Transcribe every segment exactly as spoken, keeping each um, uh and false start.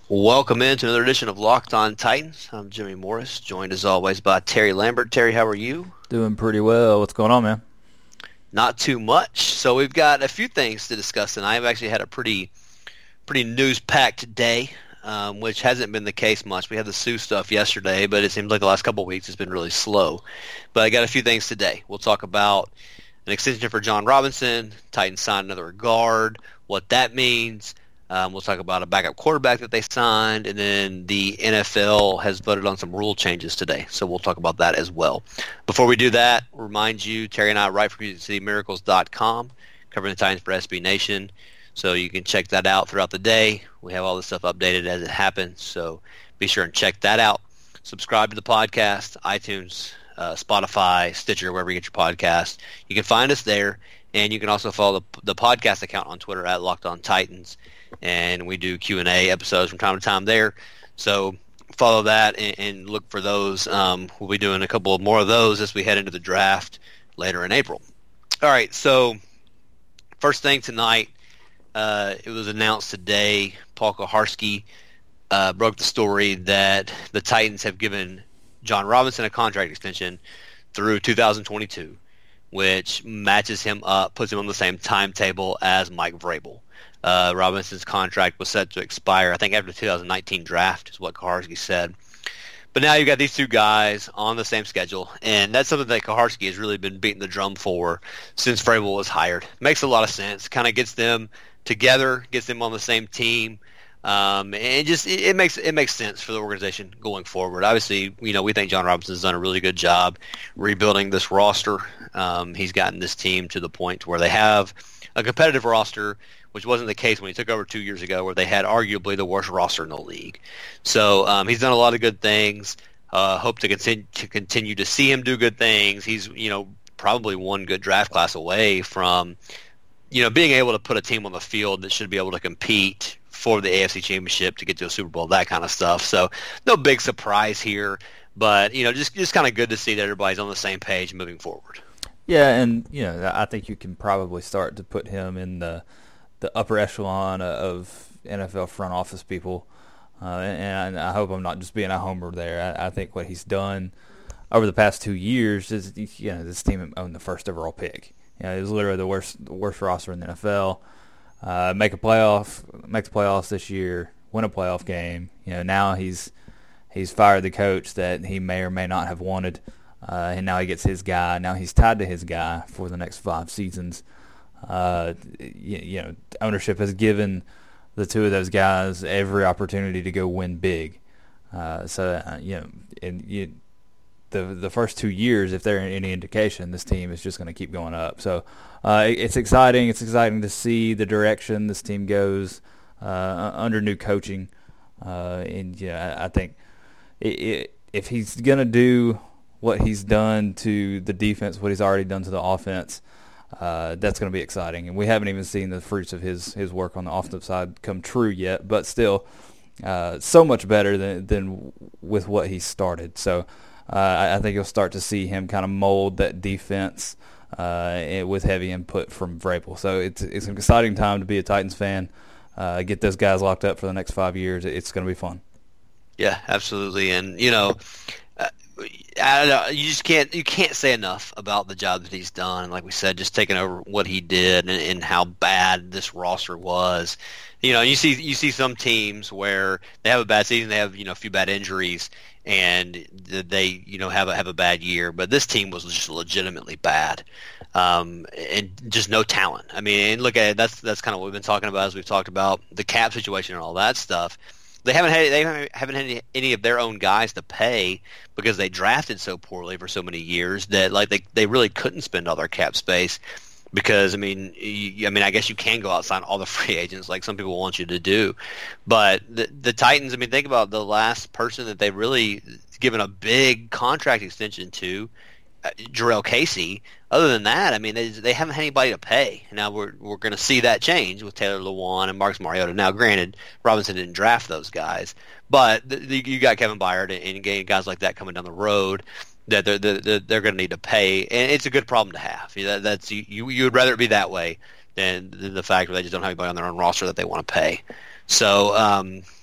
Welcome into another edition of Locked On Titans. I'm Jimmy Morris, joined as always by Terry Lambert. Terry, how are you? Doing pretty well. What's going on, man? Not too much. So we've got a few things to discuss tonight. I've actually had a pretty pretty news-packed day, um, which hasn't been the case much. We had the Sue stuff yesterday, but it seems like the last couple of weeks it's been really slow. But I got a few things today. We'll talk about an extension for John Robinson, Titans signed another guard, what that means. Um, we'll talk about a backup quarterback that they signed, and then the N F L has voted on some rule changes today, so we'll talk about that as well. Before we do that, remind you, Terry and I write for Music City Miracles dot com, covering the Titans for S B Nation, so you can check that out throughout the day. We have all this stuff updated as it happens, so be sure and check that out. Subscribe to the podcast, iTunes, uh, Spotify, Stitcher, wherever you get your podcast. You can find us there, and you can also follow the, the podcast account on Twitter at Locked On Titans. And we do Q and A episodes from time to time there. So follow that and, and look for those. Um, we'll be doing a couple of more of those as we head into the draft later in April. All right, so first thing tonight, uh, it was announced today, Paul Kuharsky uh, broke the story that the Titans have given John Robinson a contract extension through two thousand twenty-two, which matches him up, puts him on the same timetable as Mike Vrabel. Uh, Robinson's contract was set to expire, I think, after the two thousand nineteen draft, is what Kuharsky said. But now you've got these two guys on the same schedule, and that's something that Kuharsky has really been beating the drum for since Vrabel was hired. Makes a lot of sense. Kind of gets them together, gets them on the same team, um, and just it, it makes it makes sense for the organization going forward. Obviously, you know, we think John Robinson's done a really good job rebuilding this roster. Um, he's gotten this team to the point where they have a competitive roster, which wasn't the case when he took over two years ago, where they had arguably the worst roster in the league. So um, he's done a lot of good things. Uh, hope to continue to continue to see him do good things. He's, you know, probably one good draft class away from, you know, being able to put a team on the field that should be able to compete for the A F C Championship, to get to a Super Bowl, that kind of stuff. So no big surprise here, but you know, just just kind of good to see that everybody's on the same page moving forward. Yeah, and you know, I think you can probably start to put him in the the upper echelon of N F L front office people, uh, and I hope I'm not just being a homer there. I, I think what he's done over the past two years is, you know, this team owned the first overall pick. You know, it was literally the worst the worst roster in the N F L. Uh, make a playoff, make the playoffs this year, win a playoff game. You know, now he's he's fired the coach that he may or may not have wanted, uh, and now he gets his guy. Now he's tied to his guy for the next five seasons. Uh, you, you know, ownership has given the two of those guys every opportunity to go win big. Uh, so uh, you know, and you, the the first two years, if they're any indication, this team is just going to keep going up. So uh, it, it's exciting. It's exciting to see the direction this team goes uh, under new coaching. Uh, and yeah, I, I think it, it, if he's going to do what he's done to the defense, what he's already done to the offense, Uh, that's going to be exciting, and we haven't even seen the fruits of his, his work on the offensive side come true yet. But still, uh, so much better than than with what he started. So uh, I, I think you'll start to see him kind of mold that defense uh, with heavy input from Vrabel. So it's it's an exciting time to be a Titans fan. Uh, get those guys locked up for the next five years. It's going to be fun. Yeah, absolutely, and you know. I don't know, you just can't you can't say enough about the job that he's done. Like we said, just taking over what he did and, and how bad this roster was. You know, you see you see some teams where they have a bad season, they have, you know, a few bad injuries, and they, you know, have a have a bad year. But this team was just legitimately bad, um, and just no talent. I mean, and look at it. That's that's kind of what we've been talking about as we've talked about the cap situation and all that stuff. They haven't had they haven't had any, any of their own guys to pay because they drafted so poorly for so many years that like they, they really couldn't spend all their cap space. Because I mean, you, I mean, I guess you can go out and sign all the free agents like some people want you to do, but the the Titans. I mean, think about the last person that they really given a big contract extension to, uh, Jurrell Casey. Other than that, I mean, they they haven't had anybody to pay. Now we're we're going to see that change with Taylor Lewan and Marcus Mariota. Now, granted, Robinson didn't draft those guys, but the, the, you got Kevin Byard and, and guys like that coming down the road that they're they're, they're going to need to pay, and it's a good problem to have. That, that's you you would rather it be that way than, than the fact that they just don't have anybody on their own roster that they want to pay. So, um,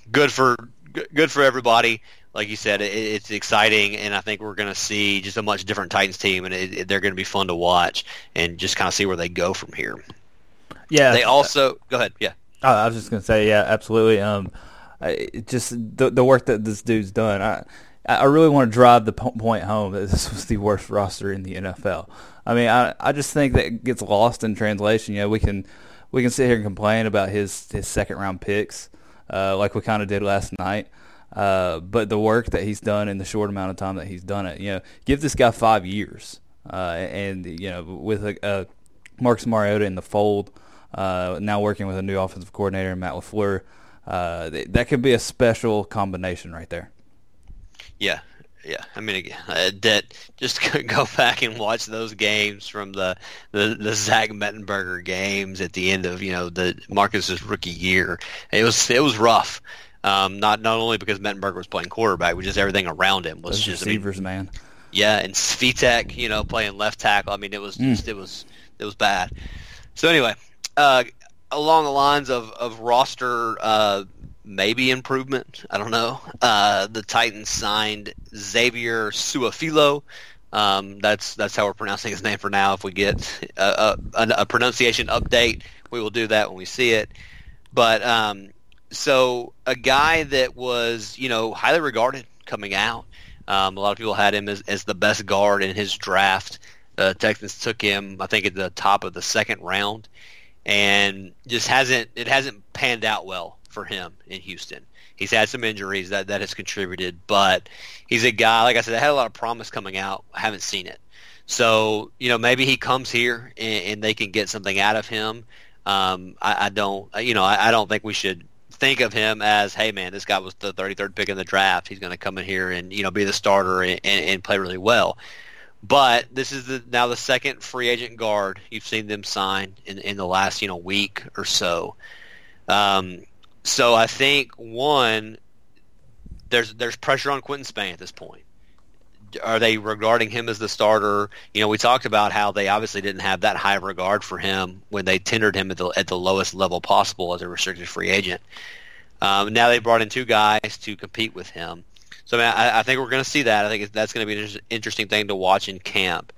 good for good for everybody. Like you said, it, it's exciting, and I think we're going to see just a much different Titans team, and it, it, they're going to be fun to watch and just kind of see where they go from here. Yeah. They also go ahead. Yeah. Oh, I was just going to say, yeah, absolutely. Um, I, just the the work that this dude's done. I I really want to drive the point home that this was the worst roster in the N F L. I mean, I I just think that it gets lost in translation. You know, we can we can sit here and complain about his his second round picks, uh, like we kind of did last night. Uh, but the work that he's done in the short amount of time that he's done it, you know, give this guy five years, uh, and you know, with a, a Marcus Mariota in the fold, uh, now working with a new offensive coordinator, Matt LaFleur, uh, th- that could be a special combination right there. Yeah, yeah. I mean, again, uh, that just go back and watch those games from the, the the Zach Mettenberger games at the end of you know the Marcus's rookie year. It was it was rough. Um, not not only because Mettenberger was playing quarterback, but just everything around him was Those just receivers, I mean, man. Yeah, and Svitek, you know, playing left tackle. I mean, it was just mm. it was it was bad. So anyway, uh, along the lines of of roster uh, maybe improvement, I don't know. Uh, the Titans signed Xavier Su'a-Filo. Um, that's that's how we're pronouncing his name for now. If we get a, a, a pronunciation update, we will do that when we see it. But um, So a guy that was, you know, highly regarded coming out. Um, a lot of people had him as, as the best guard in his draft. The Texans took him, I think, at the top of the second round, and just hasn't it hasn't panned out well for him in Houston. He's had some injuries that, that has contributed, but he's a guy, like I said, that had a lot of promise coming out. I haven't seen it. So, you know, maybe he comes here and, and they can get something out of him. Um, I, I don't, you know, I, I don't think we should think of him as, hey man, this guy was the thirty-third pick in the draft. He's going to come in here and you know be the starter and, and, and play really well. But this is the, now the second free agent guard you've seen them sign in, in the last you know week or so. Um, so I think one, there's there's pressure on Quentin Spain at this point. Are they regarding him as the starter? You know, we talked about how they obviously didn't have that high regard for him when they tendered him at the at the lowest level possible as a restricted free agent. Um, now they brought in two guys to compete with him. So I, mean, I, I think we're going to see that. I think that's going to be an interesting thing to watch in camp.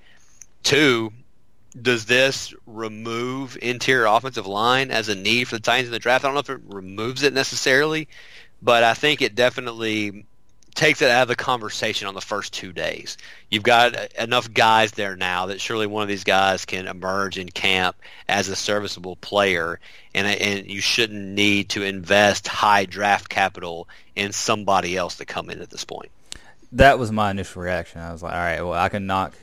Two, does this remove interior offensive line as a need for the Titans in the draft? I don't know if it removes it necessarily, but I think it definitely takes it out of the conversation on the first two days. You've got enough guys there now that surely one of these guys can emerge in camp as a serviceable player, and and you shouldn't need to invest high draft capital in somebody else to come in at this point. That was my initial reaction. I was like, all right, well, I can knock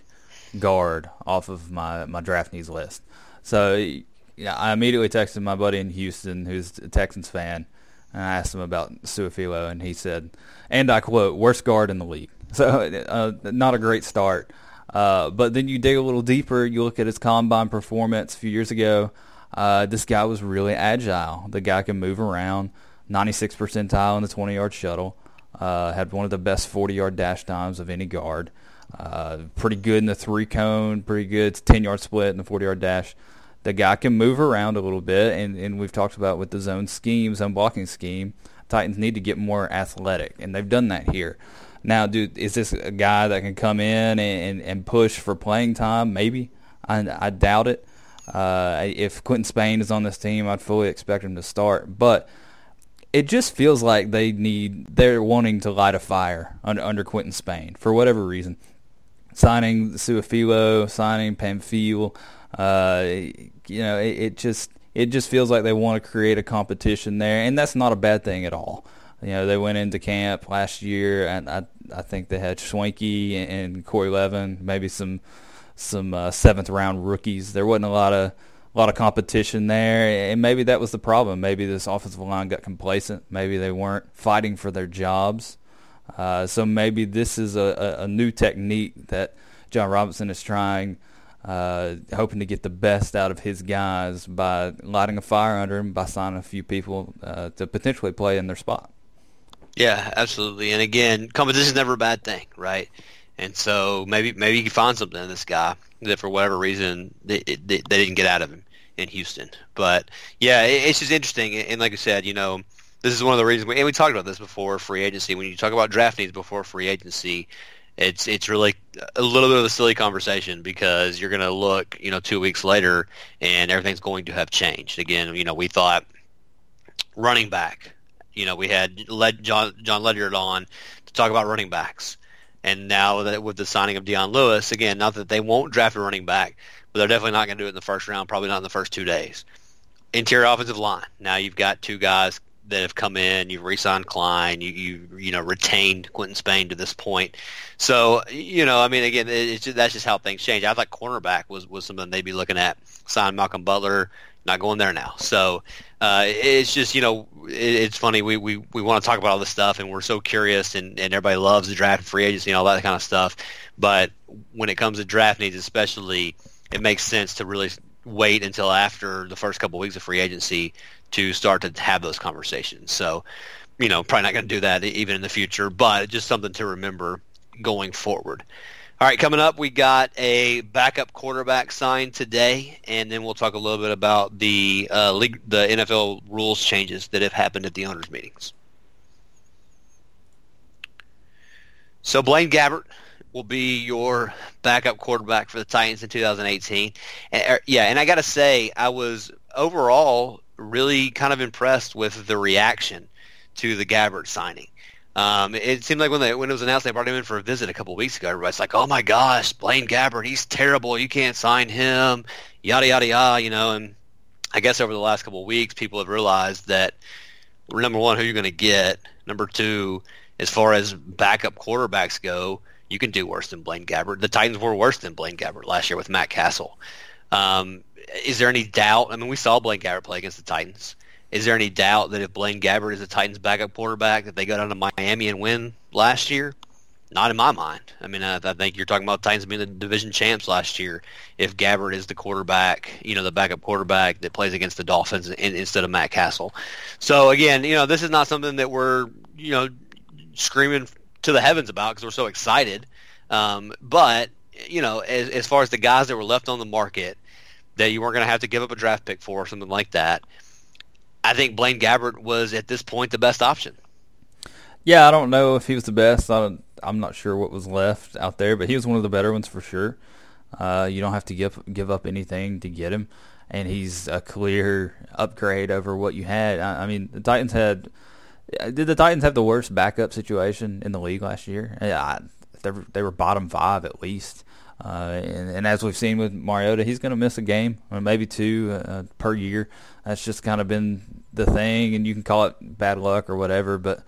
guard off of my, my draft needs list. So yeah, I immediately texted my buddy in Houston who's a Texans fan, and I asked him about Su'a-Filo, and he said, and I quote, worst guard in the league. So uh, not a great start. Uh, but then you dig a little deeper, you look at his combine performance a few years ago. Uh, this guy was really agile. The guy can move around, ninety-six percentile in the twenty-yard shuttle, uh, had one of the best forty-yard dash times of any guard. Uh, pretty good in the three-cone, pretty good ten-yard split in the forty-yard dash. The guy can move around a little bit, and, and we've talked about with the zone scheme, zone blocking scheme, Titans need to get more athletic, and they've done that here. Now, dude, is this a guy that can come in and, and push for playing time? Maybe. I, I doubt it. Uh, if Quentin Spain is on this team, I'd fully expect him to start. But it just feels like they need, they're wanting to light a fire under, under Quentin Spain for whatever reason. Signing Su'a-Filo, signing Pamphile, uh, you know, it, it just it just feels like they want to create a competition there, and that's not a bad thing at all. You know, they went into camp last year, and I I think they had Schwenke and, and Corey Levin, maybe some some uh, seventh round rookies. There wasn't a lot of a lot of competition there, and maybe that was the problem. Maybe this offensive line got complacent. Maybe they weren't fighting for their jobs. Uh, so maybe this is a, a, a new technique that John Robinson is trying, uh, hoping to get the best out of his guys by lighting a fire under him, by signing a few people uh, to potentially play in their spot. Yeah, absolutely. And again, competition is never a bad thing, right? And so maybe maybe you can find something in this guy that for whatever reason they, they, they didn't get out of him in Houston. But yeah, it, it's just interesting. And like I said, you know, this is one of the reasons, we, and we talked about this before free agency. When you talk about draft needs before free agency, it's it's really a little bit of a silly conversation because you're going to look, you know, two weeks later and everything's going to have changed. Again, you know, we thought running back, you know, we had led John John Ledyard on to talk about running backs, and now that with the signing of Dion Lewis, again, not that they won't draft a running back, but they're definitely not going to do it in the first round, probably not in the first two days. Interior offensive line. Now you've got two guys that have come in. You've re-signed Klein. You you you know retained Quentin Spain to this point. So you know, I mean, again, it's just, that's just how things change. I thought cornerback was, was something they'd be looking at. Sign Malcolm Butler. Not going there now. So uh, it's just, you know, it, it's funny. We, we, we want to talk about all this stuff, and we're so curious, and, and everybody loves the draft and free agency and all that kind of stuff. But when it comes to draft needs especially, it makes sense to really wait until after the first couple of weeks of free agency to start to have those conversations. So, you know, probably not going to do that even in the future, but just something to remember going forward. All right, coming up, we got a backup quarterback signed today, and then we'll talk a little bit about the uh, league, the N F L rules changes that have happened at the owners' meetings. So Blaine Gabbert will be your backup quarterback for the Titans in two thousand eighteen. And, er, yeah, and I got to say, I was overall really kind of impressed with the reaction to the Gabbert signing. Um, it seemed like when they when it was announced they brought him in for a visit a couple of weeks ago, everybody's like, "Oh my gosh, Blaine Gabbert, he's terrible. You can't sign him." Yada yada yada, you know. And I guess over the last couple of weeks, people have realized that number one, who you're going to get. Number two, as far as backup quarterbacks go, you can do worse than Blaine Gabbert. The Titans were worse than Blaine Gabbert last year with Matt Castle. Um, is there any doubt? I mean, we saw Blaine Gabbert play against the Titans. Is there any doubt that if Blaine Gabbert is the Titans' backup quarterback, that they go down to Miami and win last year? Not in my mind. I mean, I, I think you're talking about Titans being the division champs last year. If Gabbert is the quarterback, you know, the backup quarterback that plays against the Dolphins in, instead of Matt Castle. So again, you know, this is not something that we're, you know, screaming to the heavens about because we're so excited. Um, but you know, as, as far as the guys that were left on the market that you weren't going to have to give up a draft pick for or something like that, I think Blaine Gabbert was at this point the best option. Yeah, I don't know if he was the best. I don't, I'm not sure what was left out there, but he was one of the better ones for sure. Uh, you don't have to give give up anything to get him, and he's a clear upgrade over what you had. I, I mean, the Titans had did the Titans have the worst backup situation in the league last year? Yeah, they were, they were bottom five at least. Uh, and, and as we've seen with Mariota, he's going to miss a game or maybe two uh, per year. That's just kind of been the thing, and you can call it bad luck or whatever, but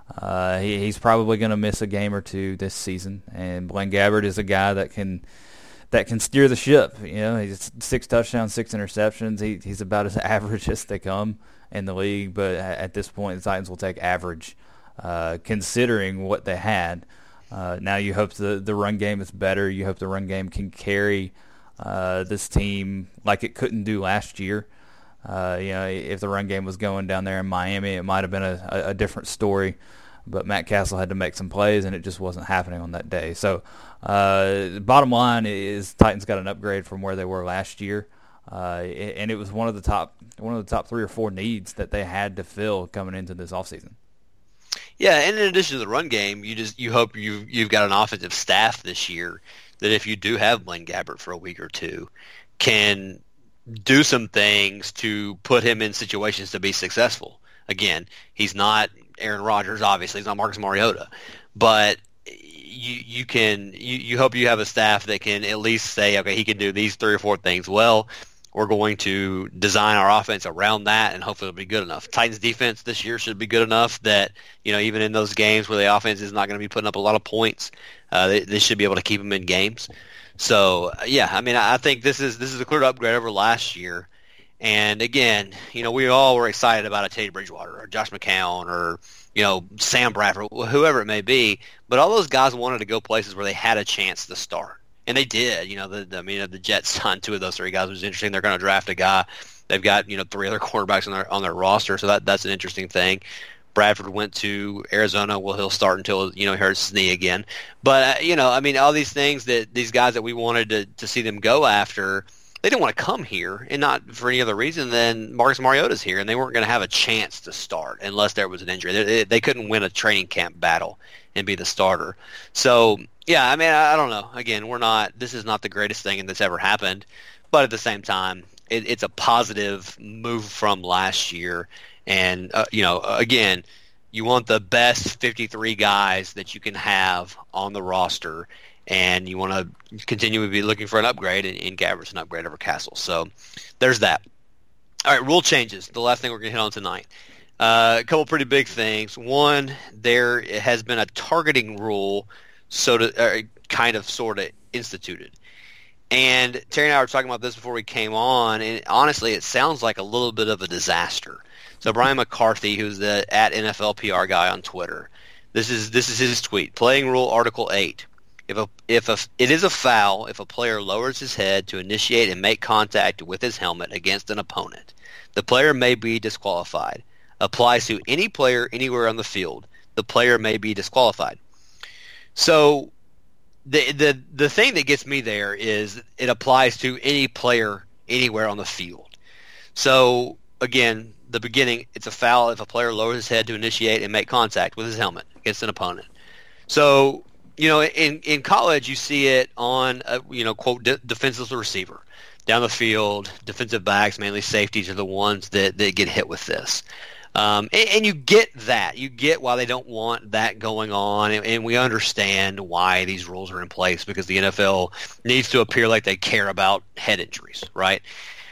uh, he, he's probably going to miss a game or two this season. And Blaine Gabbert is a guy that can that can steer the ship. You know, he's six touchdowns, six interceptions. He, he's about as average as they come in the league, but at this point, the Titans will take average, uh, considering what they had. Uh, now you hope the the run game is better. You hope the run game can carry uh, this team like it couldn't do last year. Uh, you know, if the run game was going down there in Miami, it might have been a, a, a different story. But Matt Castle had to make some plays, and it just wasn't happening on that day. So, uh, the bottom line is Titans got an upgrade from where they were last year, uh, and it was one of the top one of the top three or four needs that they had to fill coming into this offseason. Yeah, and in addition to the run game, you just you hope you you've got an offensive staff this year that if you do have Blaine Gabbert for a week or two, can do some things to put him in situations to be successful. Again, he's not Aaron Rodgers, obviously, he's not Marcus Mariota, but you you can you, you hope you have a staff that can at least say, okay, he can do these three or four things well. We're going to design our offense around that, and hopefully it'll be good enough. Titans defense this year should be good enough that, you know, even in those games where the offense is not going to be putting up a lot of points, uh, they, they should be able to keep them in games. So, yeah, I mean, I think this is this is a clear upgrade over last year. And, again, you know, we all were excited about a Teddy Bridgewater or Josh McCown or, you know, Sam Bradford, whoever it may be. But all those guys wanted to go places where they had a chance to start. And they did, you know. The, the I mean, the Jets signed two of those three guys. It was interesting. They're going to draft a guy. They've got, you know, three other quarterbacks on their on their roster, so that that's an interesting thing. Bradford went to Arizona. Well, he'll start until, you know, he hurts his knee again. But uh, you know, I mean, all these things that these guys that we wanted to to see them go after they didn't want to come here, and not for any other reason than Marcus Mariota's here, and they weren't going to have a chance to start unless there was an injury. They, they couldn't win a training camp battle and be the starter. So, yeah, I mean, I, I don't know. Again, we're not. This is not the greatest thing that's ever happened, but at the same time, it, it's a positive move from last year. And uh, you know, again, you want the best fifty-three guys that you can have on the roster, and you want to continue to be looking for an upgrade, and, and Gabbert's an upgrade over Castle. So there's that. All right, rule changes. The last thing we're going to hit on tonight. Uh, a couple pretty big things. One, there has been a targeting rule, so to, uh, kind of, sort of instituted. And Terry and I were talking about this before we came on, and honestly, it sounds like a little bit of a disaster. So Brian McCarthy, who's the at N F L P R guy on Twitter, this is this is his tweet. Playing rule Article eight. If a if a it is a foul if a player lowers his head to initiate and make contact with his helmet against an opponent, the player may be disqualified. Applies to any player anywhere on the field. The player may be disqualified. So the the the thing that gets me there is it applies to any player anywhere on the field. So again, the beginning, it's a foul if a player lowers his head to initiate and make contact with his helmet against an opponent. So, you know, in, in college, you see it on, a, you know, quote, de- defenseless receiver. Down the field, defensive backs, mainly safeties, are the ones that, that get hit with this. Um, and, and you get that. You get why they don't want that going on, and, and we understand why these rules are in place, because the N F L needs to appear like they care about head injuries, right?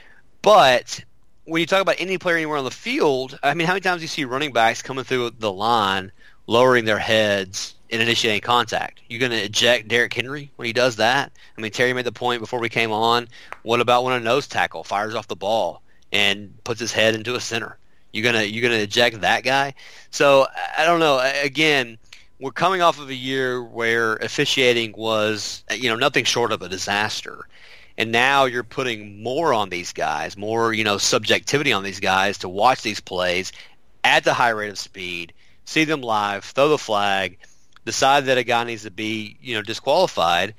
But when you talk about any player anywhere on the field, I mean, how many times do you see running backs coming through the line, lowering their heads and initiating contact? You're going to eject Derrick Henry when he does that? I mean, Terry made the point before we came on. What about when a nose tackle fires off the ball and puts his head into a center? You're gonna you're gonna eject that guy? So I don't know. Again, we're coming off of a year where officiating was, you know, nothing short of a disaster. And now you're putting more on these guys, more, you know, subjectivity on these guys to watch these plays at the high rate of speed, see them live, throw the flag, decide that a guy needs to be, you know, disqualified.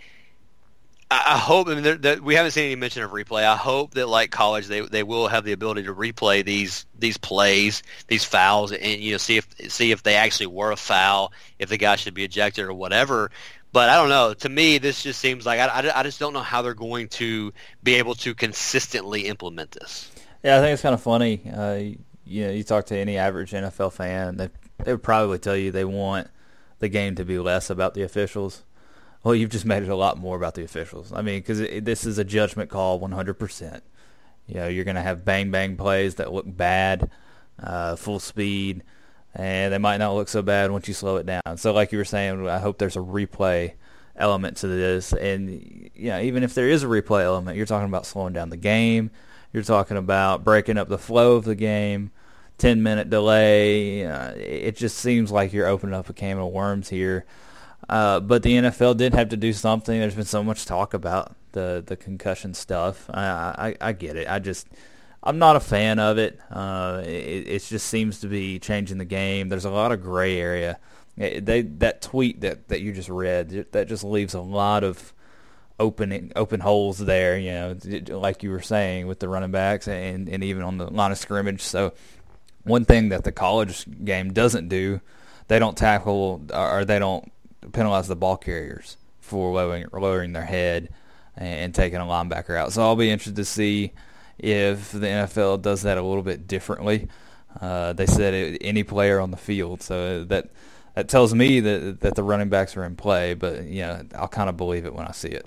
I, I hope, I mean, they're, they're, we haven't seen any mention of replay. I hope that, like college, they they will have the ability to replay these these plays, these fouls, and, you know, see if see if they actually were a foul, if the guy should be ejected or whatever. But I don't know. To me, this just seems like I, I, I just don't know how they're going to be able to consistently implement this. Yeah, I think it's kind of funny. Uh, you know, you talk to any average N F L fan, they they would probably tell you they want the game to be less about the officials. Well, you've just made it a lot more about the officials. I mean, because this is a judgment call one hundred percent. You know, you're going to have bang-bang plays that look bad, uh, full speed, and they might not look so bad once you slow it down. So like you were saying, I hope there's a replay element to this. And, you know, even if there is a replay element, you're talking about slowing down the game. You're talking about breaking up the flow of the game, ten-minute delay. Uh, it just seems like you're opening up a can of worms here. Uh, but the N F L did have to do something. There's been so much talk about the, the concussion stuff. I, I, I get it. I just... I'm not a fan of it. Uh, it. It just seems to be changing the game. There's a lot of gray area. It, they that tweet that, that you just read, that just leaves a lot of open open holes there. You know, like you were saying with the running backs and, and even on the line of scrimmage. So one thing that the college game doesn't do, they don't tackle or they don't penalize the ball carriers for lowering lowering their head and taking a linebacker out. So I'll be interested to see if the N F L does that a little bit differently. Uh, they said it, any player on the field, so that that tells me that that the running backs are in play. But you know, I'll kind of believe it when I see it.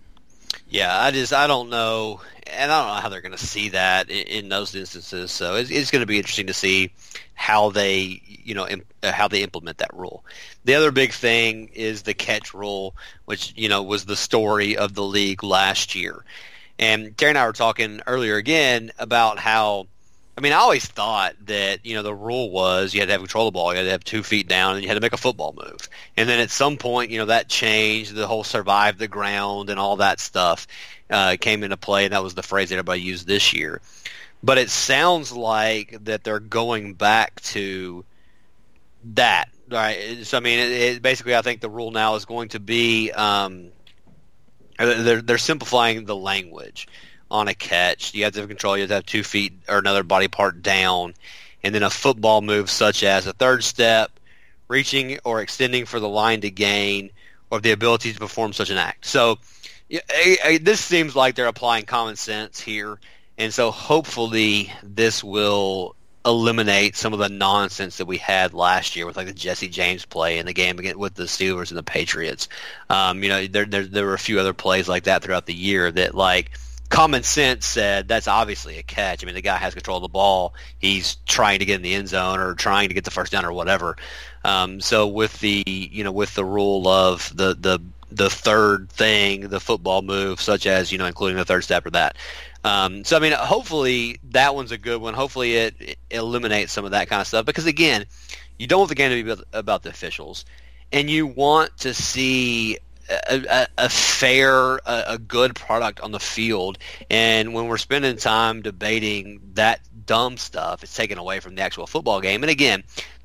Yeah, I just I don't know, and I don't know how they're going to see that in, in those instances. So it's, it's going to be interesting to see how they you know imp, uh, how they implement that rule. The other big thing is the catch rule, which you know was the story of the league last year. And Terry and I were talking earlier again about how, I mean, I always thought that, you know, the rule was you had to have control of the ball, you had to have two feet down, and you had to make a football move. And then at some point, you know, that changed, the whole survive the ground and all that stuff uh, came into play, and that was the phrase that everybody used this year. But it sounds like that they're going back to that, right? So, I mean, it, it, basically I think the rule now is going to be um, – They're they're simplifying the language, on a catch. You have to have control. You have to have two feet or another body part down. And then a football move such as a third step, reaching or extending for the line to gain, or the ability to perform such an act. So yeah, I, I, this seems like they're applying common sense here. And so hopefully this will eliminate some of the nonsense that we had last year with like the Jesse James play in the game against with the Steelers and the Patriots. Um, you know, there, there there were a few other plays like that throughout the year that like common sense said that's obviously a catch. I mean, the guy has control of the ball. He's trying to get in the end zone or trying to get the first down or whatever. Um, so with the you know with the rule of the the the third thing, the football move, such as you know including the third step or that. Um, so, I mean, hopefully that one's a good one. Hopefully it, it eliminates some of that kind of stuff. Because, again, you don't want the game to be about, about the officials. And you want to see a, a, a fair, a, a good product on the field. And when we're spending time debating that dumb stuff, it's taken away from the actual football game. And, again,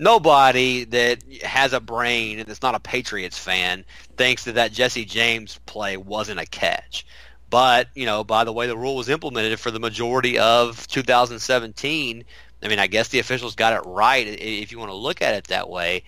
nobody that has a brain and that's not a Patriots fan thinks that that Jesse James play wasn't a catch. But, you know, by the way the rule was implemented for the majority of two thousand seventeen, I mean, I guess the officials got it right if you want to look at it that way.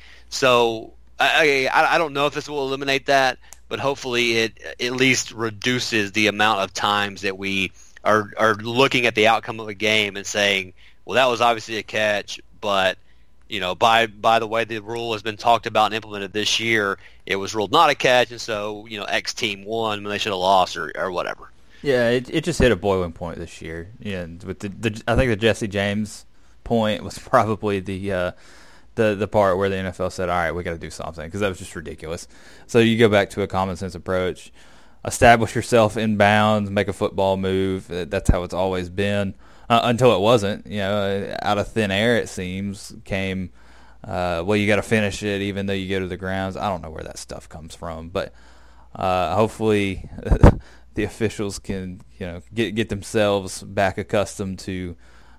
So I, I, I don't know if this will eliminate that, but hopefully it at least reduces the amount of times that we are, are looking at the outcome of a game and saying, well, that was obviously a catch, but, you know, by by the way the rule has been talked about and implemented this year, it was ruled not a catch, and so, you know, X team won when they should have lost or, or whatever. Yeah, it it just hit a boiling point this year. Yeah, with the, the I think the Jesse James point was probably the uh, the the part where the N F L said, all right, we got to do something, because that was just ridiculous. So you go back to a common sense approach, establish yourself in bounds, make a football move. That's how it's always been. Uh, until it wasn't, you know, out of thin air it seems came. Uh, well, you got to finish it, even though you go to the grounds. I don't know where that stuff comes from, but uh, hopefully the officials can, you know, get get themselves back accustomed to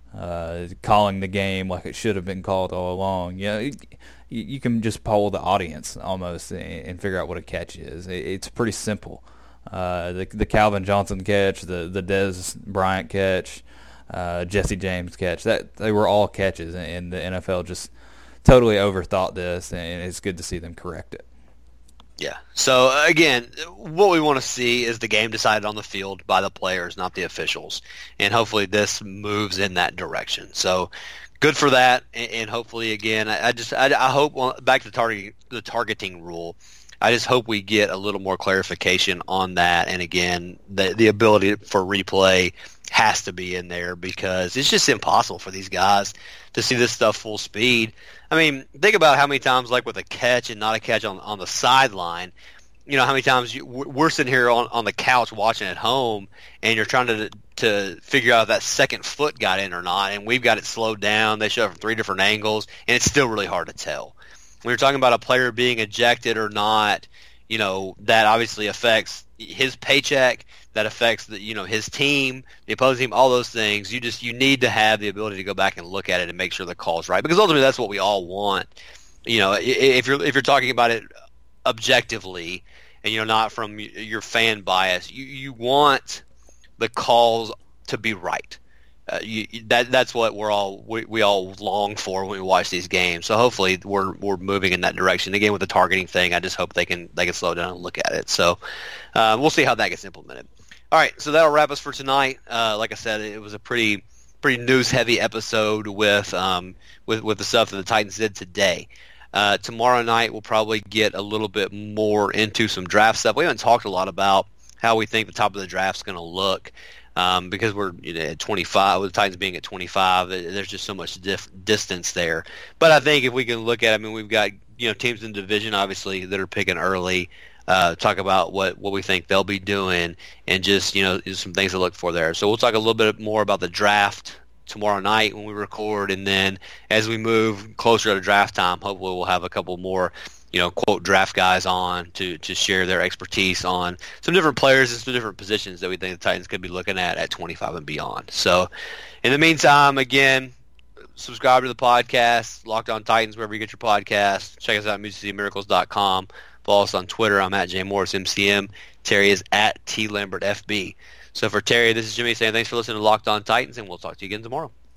uh, calling the game like it should have been called all along. You know, you, you can just poll the audience almost and, and figure out what a catch is. It, it's pretty simple. Uh, the the Calvin Johnson catch, the the Dez Bryant catch. Uh, Jesse James catch, that they were all catches, and the N F L just totally overthought this, and it's good to see them correct it. Yeah. So again, what we want to see is the game decided on the field by the players, not the officials, and hopefully this moves in that direction. So good for that, and hopefully again, I just I, I hope back to the targeting the targeting rule. I just hope we get a little more clarification on that, and again, the the ability for replay has to be in there, because it's just impossible for these guys to see this stuff full speed. I mean, think about how many times, like with a catch and not a catch on on the sideline, you know, how many times you, we're sitting here on, on the couch watching at home, and you're trying to to figure out if that second foot got in or not, and we've got it slowed down. They show it from three different angles, and it's still really hard to tell. When you're talking about a player being ejected or not, you know, that obviously affects his paycheck, that affects the, you know, his team, the opposing team, all those things. You just you need to have the ability to go back and look at it and make sure the call's right, because ultimately that's what we all want. You know, if you're if you're talking about it objectively, and you know, not from your fan bias, you you want the calls to be right. Uh, you, that that's what we're all we, we all long for when we watch these games. So hopefully we're we're moving in that direction. Again, with the targeting thing, I just hope they can they can slow down and look at it. So uh, we'll see how that gets implemented. All right, so that'll wrap us for tonight. Uh, like I said, it was a pretty pretty news heavy episode with um with with the stuff that the Titans did today. Uh, tomorrow night we'll probably get a little bit more into some draft stuff. We haven't talked a lot about how we think the top of the draft's going to look. Um, because we're you know, at twenty-five, with the Titans being at twenty-five, there's just so much dif- distance there. But I think if we can look at it, I mean, we've got you know teams in the division, obviously, that are picking early, uh, talk about what, what we think they'll be doing, and just you know some things to look for there. So we'll talk a little bit more about the draft tomorrow night when we record, and then as we move closer to draft time, hopefully we'll have a couple more you know, quote, draft guys on to, to share their expertise on some different players and some different positions that we think the Titans could be looking at at twenty-five and beyond. So in the meantime, again, subscribe to the podcast, Locked On Titans, wherever you get your podcast. Check us out at music city miracles dot com. Follow us on Twitter. I'm at J Morris M C M. Terry is at T Lambert F B. So for Terry, this is Jimmy saying thanks for listening to Locked On Titans, and we'll talk to you again tomorrow.